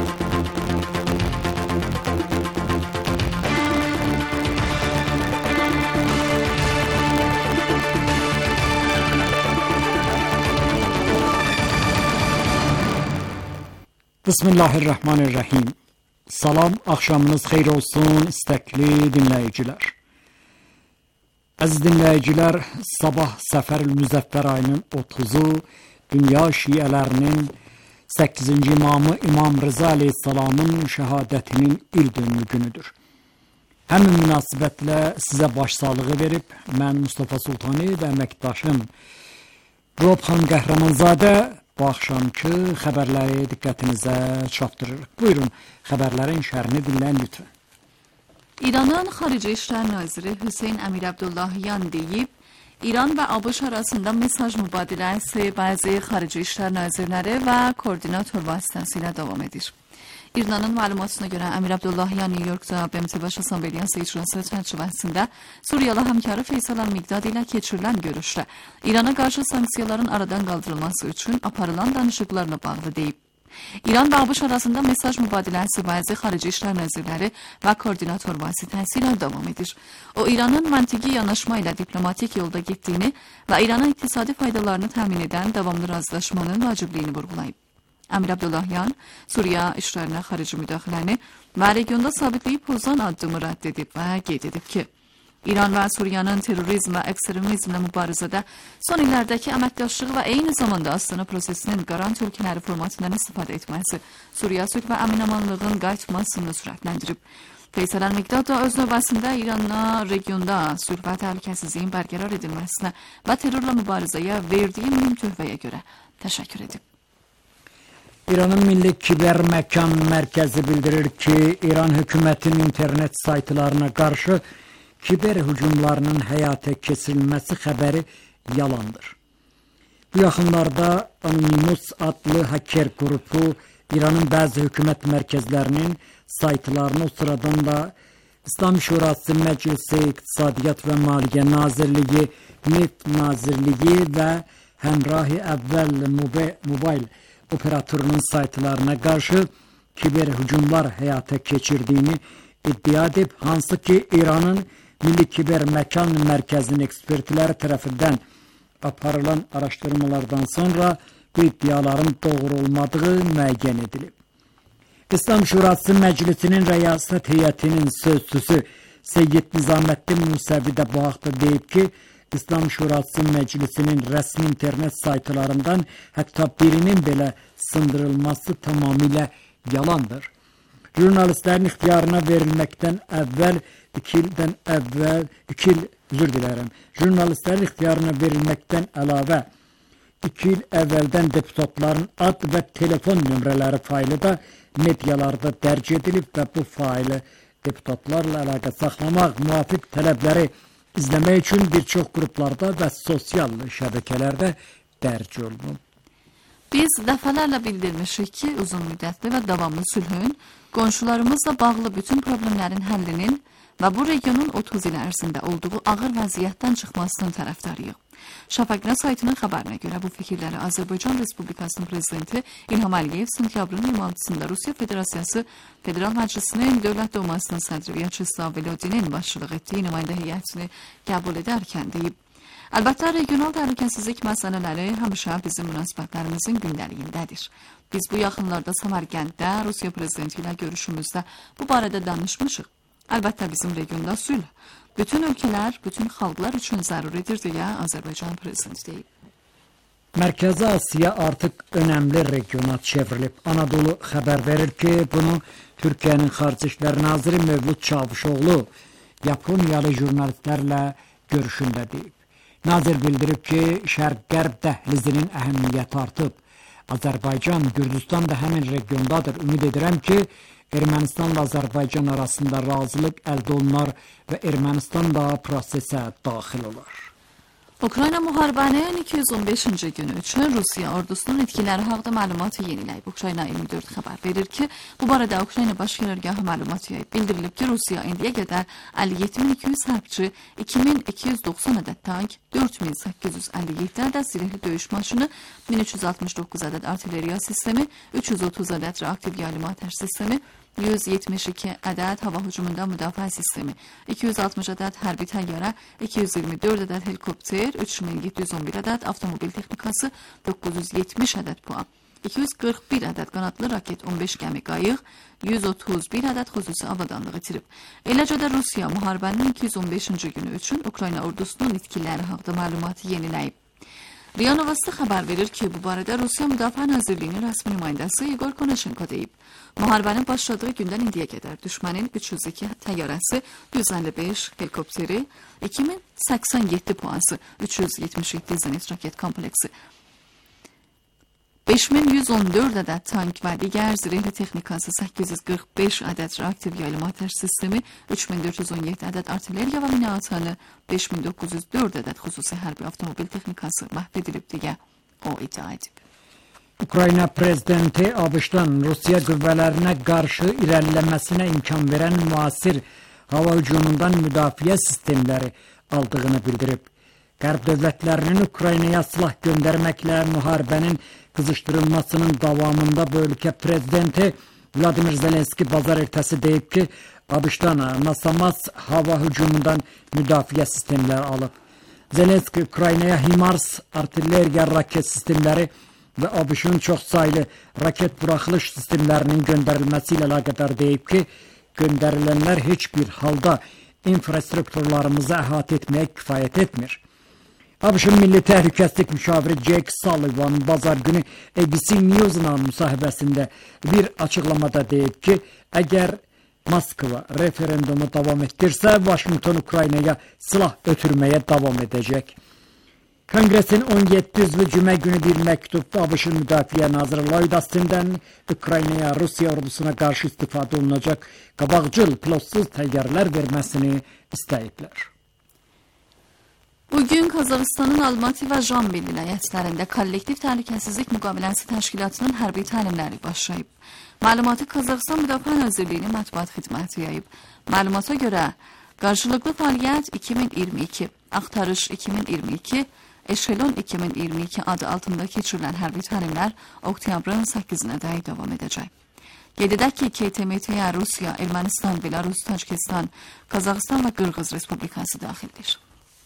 Speaker 11: Bismillahirrahmanirrahim. Salam, axşamınız xeyir olsun, istəkli dinləyicilər. Əziz dinləyicilər, sabah Səfərül Müzəffər ayının otuzu dünya şiələrinin səkkizinci imamı İmam Rıza Aleyhisselamın şəhadətinin il dönümü günüdür. Həmin münasibətlə sizə başsağlığı verib, mən Mustafa Sultani və əməkdaşım Rob xanım Qəhrəmanzadə bu axşamki xəbərləri diqqətinizə çatdırırıq. Buyurun, xəbərlərin şərhini dinləyin lütfən.
Speaker 10: İranın Xarici İşlər Naziri Hüseyn Əmir Abdullahiyan deyib, İran və ABŞ arasında mesaj mübadiləsi bəzi Xarici İşlər Nazirləri və koordinator vasitəsilə davam edir. İranın məlumatına görə Əmir Abdullahiyan New Yorkda B M T Baş Assambleyası icrası çərçivəsində Suriyalı həmkarı Feysal Əl-Miqdad ilə keçirilən görüşdə İrana qarşı sanksiyaların aradan qaldırılması üçün aparılan danışıqlarla bağlı deyib. İran və ABŞ arasında mesaj mübadiləsi bəzi Xarici İşlər Nazirləri və koordinator vasitəsilə davam edir. O, İranın məntiqi yanaşma ilə diplomatik yolda getdiyini və İrana iqtisadi faydalarını təmin edən davamlı razılaşmanın vacibliyini vurğulayıb. Əmir Abdullahiyan Suriya işlərinə xarici müdaxiləni və regionda sabitliyib pozan addımı rədd edib və qeyd edib ki, İran və Suriyanın terrorizm və ekstremizmlə mübarizədə son illərdəki əməkdaşlığı və eyni zamanda Astana prosesinin qarant ölkələri formatından istifadə etməsi Suriya sülh və əmin-amanlığın qayıtmasını sürətləndirib. Veysel El-Miqdad da öz növbəsində İranla regionda sülh və təhlükəsizliyin bərqərar edilməsinə və terrorla mübarizəyə verdiyi mühüm töhfəyə görə təşəkkür edib.
Speaker 11: İranın Milli Kiber Məkan Mərkəzi bildirir ki, İran hökumətinin internet saytlarına qarşı kiber hücumlarının həyata keçirilməsi xəbəri yalandır. Bu yaxınlarda Anonymous adlı hacker qrupu İranın bəzi hökumət mərkəzlərinin saytlarını o sıradan da İslam Şurası Məclisi, İqtisadiyyat və Maliyyə Nazirliyi, Neft Nazirliyi və Həmrahi Əvvəl Mobil operatorunun saytlarına qarşı kiber hücumlar həyata keçirdiyini iddia edib, hansı ki İranın Milli Kiber Məkan Mərkəzinin ekspertləri tərəfindən aparılan araşdırmalardan sonra bu iddiaların doğru olmadığı müəyyən edilib. İslam Şurası Məclisinin Rəyasət Heyətinin sözçüsü Seyyid Nizaməddin Musəvi də bu haqda deyib ki, İslam Şurası Məclisinin rəsmi internet saytlarından hətta birinin belə sındırılması tamamilə yalandır. Jurnalistlərin ixtiyarına verilməkdən əvvəl, iki ildən əvvəl, iki il, üzr dilərəm, jurnalistlərin ixtiyarına verilməkdən əlavə, iki il əvvəldən deputatların ad və telefon nömrələri faylı da medialarda dərc edilib və bu faylı deputatlarla əlaqə saxlamaq, müvafiq tələbləri izləmək üçün bir çox qruplarda və sosial şəbəkələrdə dərc olunub.
Speaker 10: Biz dəfələrlə bildirmişik ki, uzun müddətli və davamlı sülhün, qonşularımızla bağlı bütün problemlərin həllinin və bu regionun otuz il ərzində olduğu ağır vəziyyətdən çıxmasının tərəfdarıyıq. Şafaqna saytının xəbərinə görə bu fikirləri Azərbaycan Respublikasının prezidenti İlham Əliyev sentyabrın iyirmi altısında Rusiya Federasiyası Federal Məclisinin Dövlət Dumasının sədri Vyacheslav Volodinin başçılıq etdiyi nümayəndə heyətini qəbul edərkən deyib. Əlbəttə, regional təhlükəsizlik məsələləri həmişə bizim münasibətlərimizin gündəliyindədir. Biz bu yaxınlarda Samarqənddə Rusiya prezidenti ilə görüşümüzdə bu barədə danışmışıq. Əlbəttə, bizim regionda sülh bütün ölkələr, bütün xalqlar üçün zəruridir deyə Azərbaycan prezidenti deyib.
Speaker 11: Mərkəzi Asiya artıq önəmli regiona çevrilib. Anadolu xəbər verir ki, bunu Türkiyənin Xarici İşlər Naziri Mövlud Çavuşoğlu Yaponiyalı jurnalistlərlə görüşündə deyib. Nazir bildirib ki, Şərq-Qərb dəhlizinin əhəmiyyəti artıb. Azərbaycan, Gürcüstan da həmin regiondadır. Ümid edirəm ki, Ermənistanla Azərbaycan arasında razılıq əldə olunar və Ermənistan da prosesə daxil olar.
Speaker 10: Ukrayna müharibənin iki yüz on beşinci günü üçün Rusiya ordusunun itkiləri haqda məlumatı yeniləyib. Ukrayna iyirmi dörd xəbər verir ki, bu barədə Ukrayna Baş Qərargahı məlumat yayıb. Bildirilib ki, Rusiya indiyə qədər əlli yeddi min iki yüz hərbçi, iki min iki yüz doxsan ədəd tank, dörd min səkkiz yüz əlli yeddi ədəd zirehli döyüş maşını, min üç yüz altmış doqquz ədəd artilleriya sistemi, üç yüz otuz ədəd reaktiv yaylım atəş sistemi, yüz yetmiş iki ədəd hava hücumundan müdafiə sistemi, iki yüz altmış ədəd hərbi təyyarə, iki yüz iyirmi dörd ədəd helikopter, üç min yeddi yüz on bir ədəd avtomobil texnikası, doqquz yüz yetmiş ədəd puan, iki yüz qırx bir ədəd qanadlı raket, on beş gəmi qayıq, yüz otuz bir ədəd xüsusi avadanlıq itirib. Eləcə də Rusiya müharibənin iki yüz on beşinci günü üçün Ukrayna ordusunun itkiləri haqda məlumatı yeniləyib. RIA Novosti xəbər verir ki, bu barədə Rusiya Müdafiə Nazirliyinin rəsmi nümayəndəsi Igor Konashenko deyib. Müharibənin başladığı gündən indiyə qədər düşmənin üç yüz iki təyyarəsi, yüz əlli beş helikopteri, iki min səksən yeddi puansı, üç yüz yetmiş yeddi zenit raket kompleksi, beş min yüz on dörd ədəd tank və digər zirehli texnikası, səkkiz yüz qırx beş ədəd reaktiv yaylım atəş sistemi, üç min dörd yüz on yeddi ədəd artilleriya və mina atanı, beş min doqquz yüz dörd ədəd xüsusi hərbi avtomobil texnikası məhv edilib deyə o iddia edib.
Speaker 11: Ukrayna prezidenti ABŞ-dan Rusiya qüvvələrinə qarşı irəliləməsinə imkan verən müasir hava hücumundan müdafiə sistemləri aldığını bildirib. Qərb dövlətlərinin Ukraynaya silah göndərməklə müharibənin qızışdırılmasının davamında bu ölkə prezidenti Vladimir Zelenski bazar ertəsi deyib ki, ABŞ-dan Nasamas hava hücumundan müdafiə sistemləri alıb. Zelenski Ukraynaya HIMARS artilleriya raket sistemləri və ABŞ-ın çox saylı raket buraxılış sistemlərinin göndərilməsi ilə əlaqədar deyib ki, göndərilənlər heç bir halda infrastrukturlarımızı əhatə etməyə kifayət etmir. ABŞ-ın Milli Təhlükəsizlik müşaviri Jake Sullivan bazar günü A B C News-la müsahibəsində bir açıqlamada deyib ki, əgər Moskva referendumu davam ettirsə, Washington Ukraynaya silah ötürməyə davam edəcək. Kongresin on yeddi üzvü cümə günü bir məktubda ABŞ Müdafiə Naziri Lloyd Austin'dən Ukraynaya Rusiya ordusuna qarşı istifadə olunacaq qabaqcıl pilotsuz təyyarələr verməsini istəyiblər.
Speaker 10: Bugün Qazaxıstanın Almaty və Jambil vilayətlərində kollektiv təhlükəsizlik müqaviləsi təşkilatının hərbi təlimləri başlayıb. Məlumatı Qazaxıstan Müdafiə Nazirliyinin mətbuat xidməti yayıb. Məlumata görə qarşılıqlı fəaliyyət iki min iyirmi iki, Axtarış iki min iyirmi iki, Eşelon iki min iyirmi iki adı altında keçirilən hərbi təlimlər oktyabrın səkkizinə dək davam edəcək. Qeyd edək ki, K T M T-yə Rusiya, Ermənistan, Belarus, Tacikistan, Qazaxıstan və Qırğız Respublikası daxildir.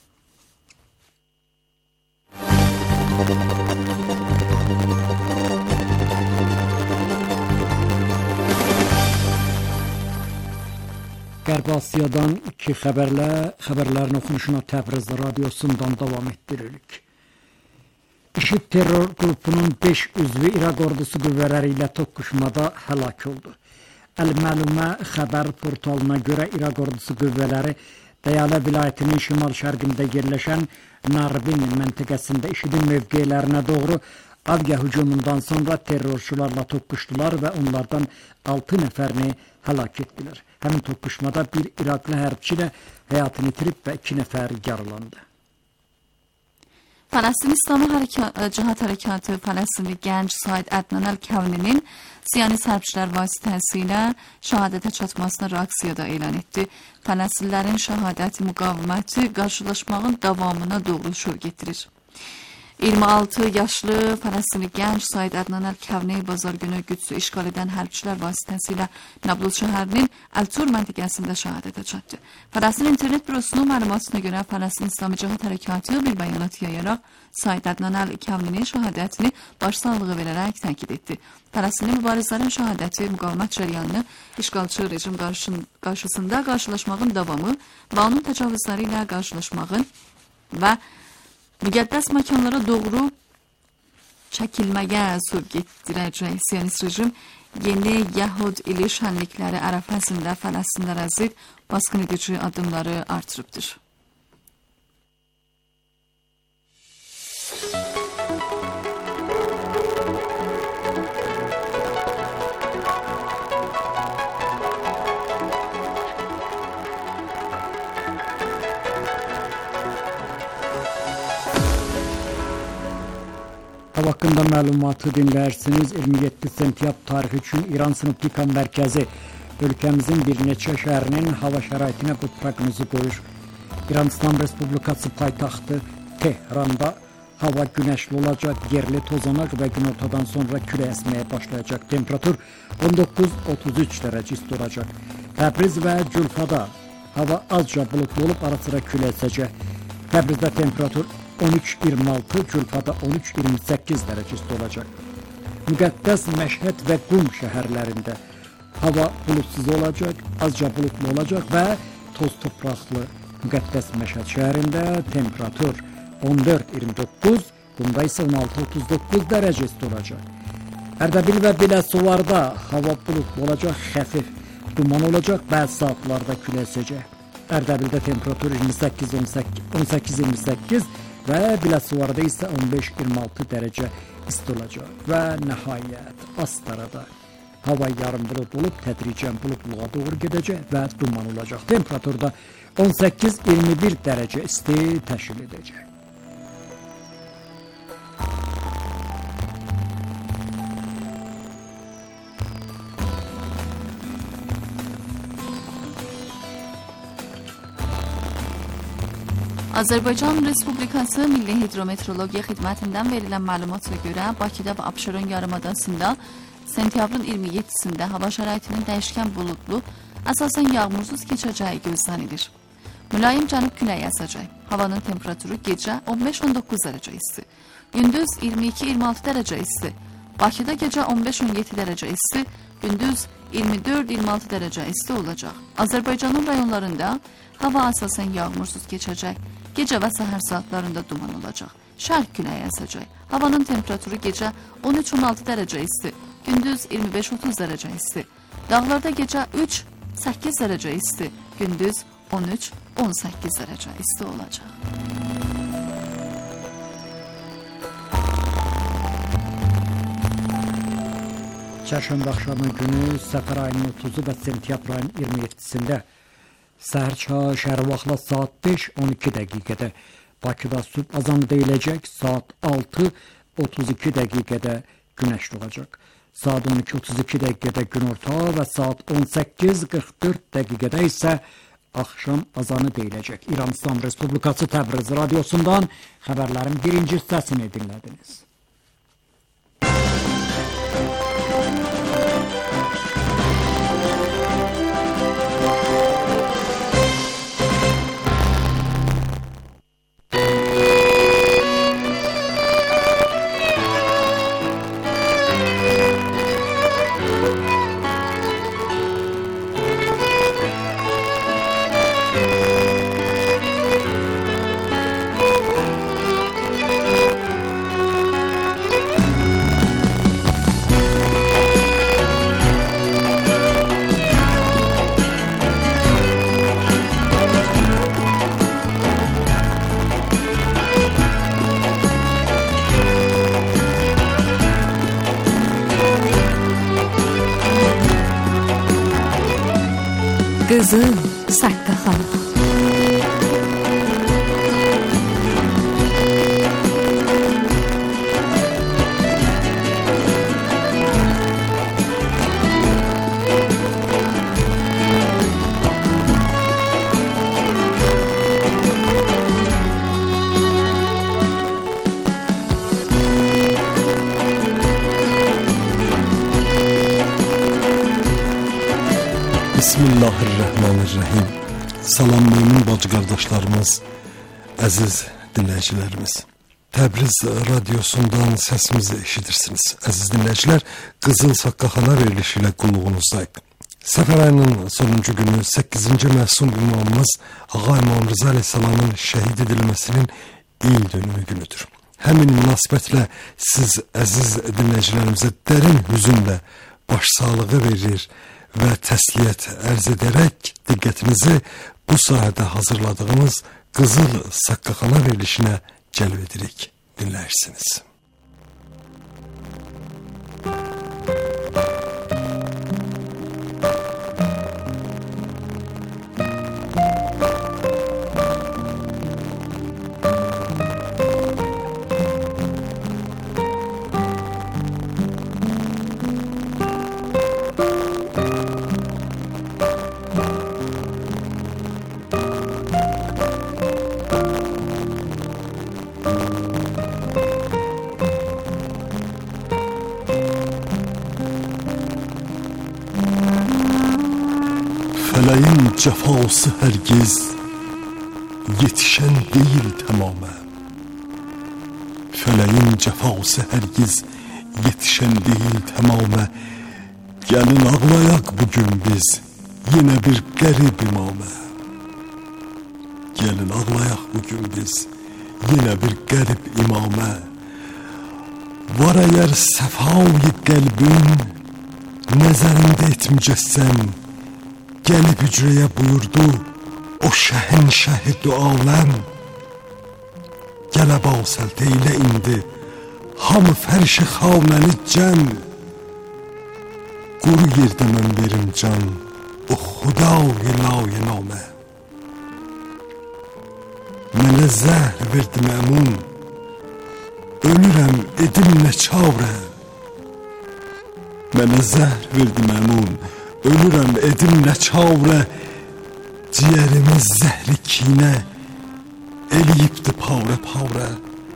Speaker 11: Qərb Asiyadan iki xəbərlə, xəbərlərin oxunuşuna Təbriz radiosundan davam etdiririk. IŞİD terror qrupunun beş üzvü İraq ordusu qüvvələri ilə toqquşmada həlak oldu. Əl-Məlumə xəbər portalına görə İraq ordusu qüvvələri Diyala vilayətinin şimal-şərqində yerləşən Narbin məntəqəsində IŞİDin mövqelərinə doğru avia hücumundan sonra terrorçularla toqquşdular və onlardan altı nəfərini həlak etdilər. Həmin toqquşmada bir İraqlı hərbçi də həyatını itirib və iki nəfər yaralandı.
Speaker 10: Fələstin İslamı Hərəkatı, Cihat Hərəkatı Fələstinli gənc Said Ədnan Əl-Kəvninin Siyonist hərbçilər vasitəsilə şəhadətə çatmasına reaksiyada elan etdi. Fələstinlilərin şəhadəti müqaviməti qarşılaşmağın davamına doğru şur getirir. iyirmi altı yaşlı Fələstinli gənc Said Ədnan Əl-Kəvni bazar günü Qüdsü işğal edən hərbçilər vasitəsilə Nablus şəhərinin Əl-Tur məntəqəsində şəhadətə çatdı. Fələstin internet bürosunun məlumatına görə Fələstin İslamı Cihat Hərəkatı bir bəyanat yayaraq Said Ədnan Əl-Kəvninin şəhadətini başsağlığı verərək təkid etdi. Fələstinli mübarizlərin şəhadəti müqavimət cəryanını işğalçı rejim qarşısında qarşılaşmağın davamı və onun təcavüzləri ilə qarşılaşmağın və müqəddəs məkanlara doğru çəkilməyə sövq etdirəcək. Siyonist rejim yeni Yəhud ili şənlikləri ərəfəsində Fələstinlərə zid basqın edici addımları artırıbdır.
Speaker 11: Hava hakkında məlumatı dinlərsiniz. iyirmi yeddi sentyabr tarixi üçün İran Sinoptika Mərkəzi ölkəmizin bir neçə şəhərinin hava şəraitinə bu proqnozu qoyur. İran İslam Respublikası paytaxtı Tehranda hava günəşli olacaq, yerli tozanaq və günortadan sonra külək əsməyə başlayacaq. Temperatur on doqquz otuz üç dərəcə isti olacaq. Təbriz və Gülfada hava azca bulutlu olub ara sıra külək əsəcək. Təbrizdə temperatur on üç iyirmi altı, Gülfada on üç iyirmi səkkiz dərəcə isti olacaq. Müqəddəs Məşhəd və Qum şəhərlərində hava bulutsuz olacaq, azca bulutlu olacaq və toz topraqlı. Müqəddəs Məşhəd şəhərində temperatur on dörd iyirmi doqquz, Qumda isə on altı otuz doqquz dərəcə isti olacaq. Ərdəbil və Biləsuvarda hava bulutlu olacaq, xəfif duman olacaq, bəzi saatlarda külək əsəcək. Ərdəbildə temperatur iyirmi səkkiz on səkkiz iyirmi səkkiz və Biləsuvarda isə on beş iyirmi altı dərəcə isti olacaq. Və nəhayət Astarada hava yarım bulutlu olub tədricən bulutluğa doğru gedəcək və duman olacaq. Temperaturda on səkkiz iyirmi bir dərəcə isti təşkil edəcək.
Speaker 10: Azərbaycan Respublikası Milli Hidrometeorologiya Xidmətindən verilən məlumata görə Bakıda və Abşeron yarımadasında sentyabrın iyirmi yeddisində hava şəraitinin dəyişkən buludlu, əsasən yağmursuz keçəcəyi gözlənilir. Mülayim cənub küləyi əsəcək. Havanın temperaturu gecə on beş on doqquz dərəcə isti, gündüz iyirmi iki iyirmi altı dərəcə isti. Bakıda gecə on beş on yeddi dərəcə isti, gündüz iyirmi dörd iyirmi altı dərəcə isti olacaq. Azərbaycanın rayonlarında hava əsasən yağmursuz keçəcək. Gecə və səhər saatlarında duman olacaq. Şərq küləyi əsəcək. Havanın temperaturu gecə on üç on altı dərəcə isti, gündüz iyirmi beş otuz dərəcə isti. Dağlarda gecə üç səkkiz dərəcə isti, gündüz on üç on səkkiz dərəcə isti olacaq.
Speaker 11: Çərşənbə axşamı günü səfər ayının otuzu və sentyabr ayının iyirmi yeddisində səhər çağı şəhər vaxtla saat beş on iki dəqiqədə, Bakıda sübh azanı deyiləcək, saat altı otuz iki dəqiqədə günəş doğacaq. Saat on iki otuz iki dəqiqədə günorta və saat on səkkiz qırx dörd dəqiqədə isə axşam azanı deyiləcək. İran İslam Respublikası Təbriz radiosundan xəbərlərin birinci hissəsini dinlədiniz.
Speaker 10: Qızıl Saqqaxana.
Speaker 2: Bismillahirrahmanirrahim. Salam mümin bacı qardaşlarımız, əziz dinləyicilərimiz. Təbriz radiosundan səsimizi eşidirsiniz. Əziz dinləyicilər, Qızıl Saqqaxana verilişi ilə qulluğunuzdayıq. Səfər ayının sonuncu günü səkkizinci məsum imamımız Ağa İmam Rıza Aleyhisselamın şəhid edilməsinin il dönümü günüdür. Həmin münasibətlə siz əziz dinləyicilərimizə dərin hüzünlə başsağlığı verir və təsliyyət ərz edərək diqqətinizi bu sahədə hazırladığımız Qızıl Saqqaxana verilişinə cəlb edirik. Dinləyirsiniz. Fələyin cəfası hərgiz yetişən deyil tamamə. Fələyin cəfası hərgiz yetişən deyil tamamə. Gəlin ağlayaq bugün biz yenə bir qərib imamə. Gəlin ağlayaq bugün biz yenə bir qərib imamə. Var əgər səfayı qəlbin nəzərində etməyəcəksən, gəlib hücrəyə buyurdu o şəhin şəhid aləm. Gələ balsəlt eylə indi hamı fərşi xavməni cəm. Quru yerdə mən verim can o xudav-i la-i namə. Mənə zəhr verdi məmun, ölürəm edim nə çavrə. Mənə zəhr verdi məmun, ölürəm edim nə çavrə. Ciyərimi zəhri kinə eləyibdi pavrə-pavrə.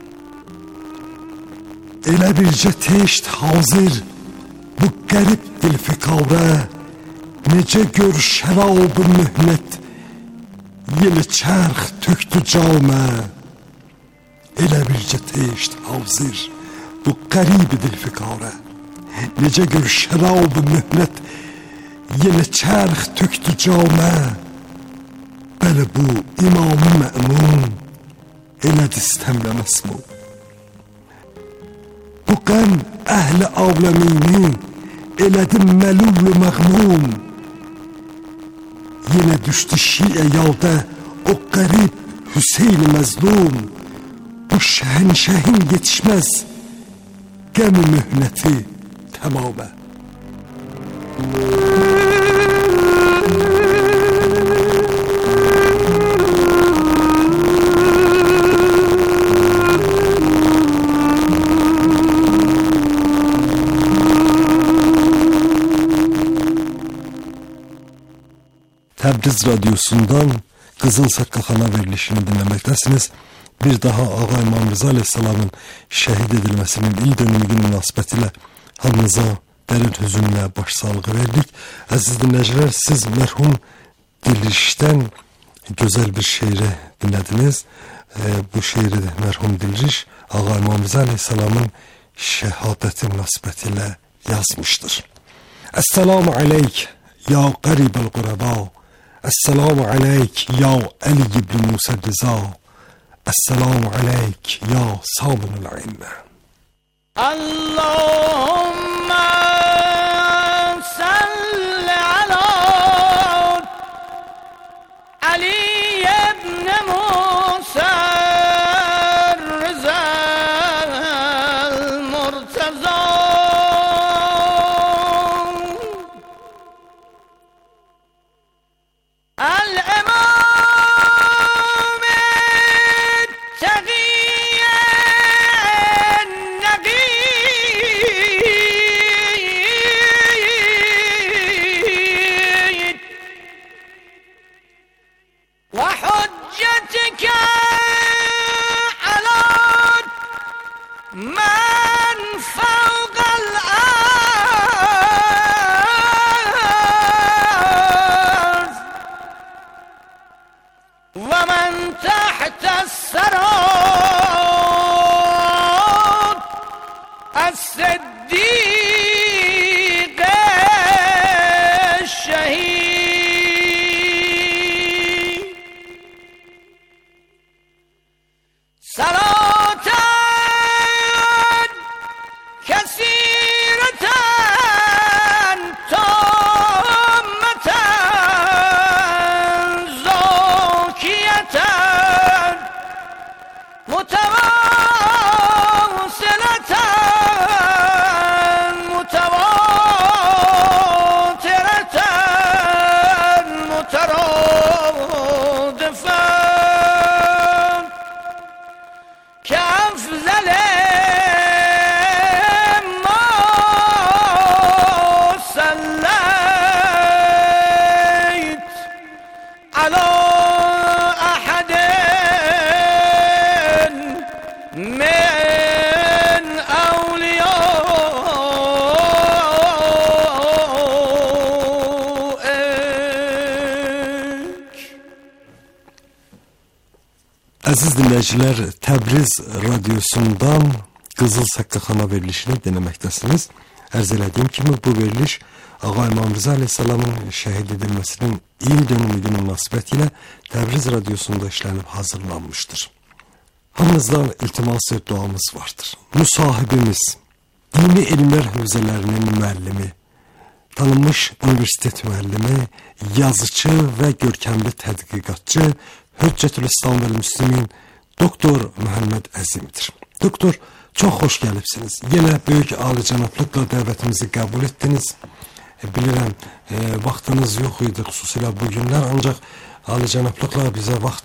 Speaker 2: Elə bircə teşt hazır bu qərib dilfiqavrə. Necə gör şərab-ı mühnət yeli çərx töktü camə. Elə bircə teşt hazır bu qərib dilfiqavrə. Necə gör şərab-ı mühnət yeli çərx töktü camə. Bəli bu İmam-ı Mə'mun elədi istəmləməz bu. Bu qəm əhli avləmini elədi məlul-u məğmum. Yine düştü Şi'e yalda o garip Hüseyin-i Mezlum. Bu şehenşehin yetişmez gem-i mühneti tamame. Təbriz Radyosu'ndan Qızıl Saqqaxana verilişini dinləməkdəsiniz. Bir daha Ağa İmam Rıza Aleyhisselamın şəhid edilməsinin il dönümü günü münasibətilə hamınıza dərin hüzünlə başsağlığı verdik. Əziz dinləyicilər, siz mərhum Dilrişdən gözəl bir şeiri dinlədiniz. E, bu şeiri mərhum Dilriş Ağa İmam Rıza Aleyhisselamın şəhadəti münasibətilə yazmışdır. Esselamu aleyk ya qaribel quraba. Esselamu aleyk ya Ali ibn Musa Rıza. Esselamu aleyk ya Sabunul İmme.
Speaker 12: Allahümme salli ala Ali ibn Musa Rıza Murtaza.
Speaker 2: Əziz dinləyicilər, Təbriz Radyosu'ndan Qızıl Saqqaxana verilişini dinləməkdəsiniz. Ərz elədiyim kimi bu veriliş Ağa İmam Rıza Aleyhisselamın şəhid edilməsinin il dönümü günü münasibətilə Təbriz Radyosu'nda işlənib hazırlanmışdır. Hamınızdan iltiması duamız vardır. Müsahibimiz, dini elmlər hövzələrinin müəllimi, tanınmış universitet müəllimi, yazıcı və görkəmli tədqiqatçı Hüccetül İslam və Müslimin Doktor Məhəmməd Əzimdir. Doktor, çox xoş gəlibsiniz. Yenə böyük alicənablıqla dəvətimizi qəbul etdiniz. E, bilirəm, e, vaxtınız yox idi, xüsusilə bu günlər, ancaq alicənablıqla bizə vaxt